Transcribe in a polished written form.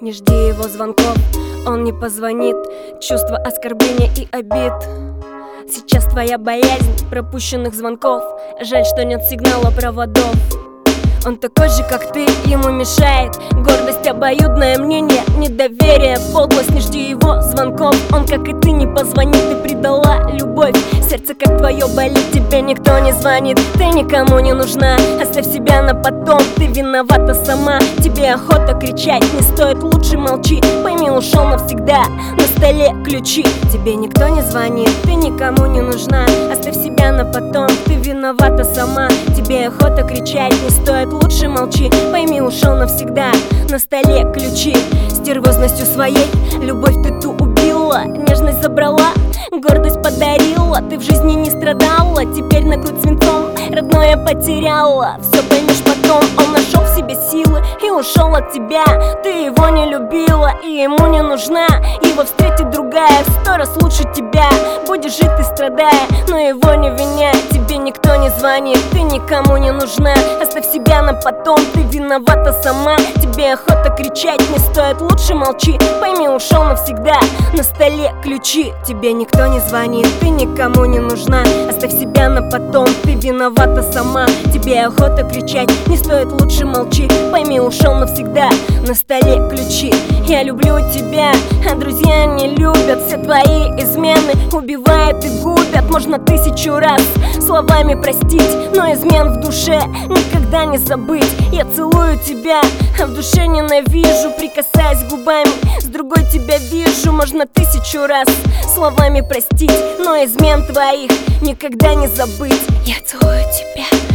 Не жди его звонков, он не позвонит. Чувство оскорбления и обид. Сейчас твоя боязнь пропущенных звонков. Жаль, что нет сигнала проводов. Он такой же, как ты, ему мешает гордость, обоюдное мнение, недоверие, подлость. Не жди его звонков, он, как и ты, не позвонит. Ты предала любовь, сердце как твое болит. Тебе никто не звонит, ты никому не нужна. Оставь себя на потом, ты виновата сама. Тебе охота кричать, не стоит, лучше молчи. Пойми, ушел навсегда, на столе ключи. Тебе никто не звонит, ты никому не нужна. Оставь себя на потом, ты виновата сама. Тебе охота кричать, не стоит, лучше молчи. Пойми, ушел навсегда, на столе ключи. Стервозностью своей любовь ты ту убила, нежность забрала, гордость подарила. Ты в жизни не страдала, теперь на грудь свинцом родное потеряла. Все поймешь потом, он нашел в себе силы и ушел от тебя. Ты его не любила и ему не нужна. Его встретит другая, в 100 раз лучше тебя. Будешь жить ты страдая, но его не виняй. Тебе никто не звонит, ты никому не нужна. Оставь себя на потом, ты виновата сама. Тебе охота кричать, не стоит, лучше молчи. Пойми, ушел навсегда, на столе ключи. Тебе никто не звонит, ты никому не нужна. Оставь себя на потом, ты виновата сама. Тебе охота кричать, не стоит, лучше молчи. Пойми, ушел навсегда, на столе ключи. Я люблю тебя, а друзья не любят. Все твои измены убивают и губят. Можно 1000 раз словами простить, но измен в душе никогда не забыть. Я целую тебя, а в душе ненавижу. Прикасаясь губами, с другой тебя вижу. Можно 1000 раз словами простить, но измен твоих никогда не забыть. Я целую тебя.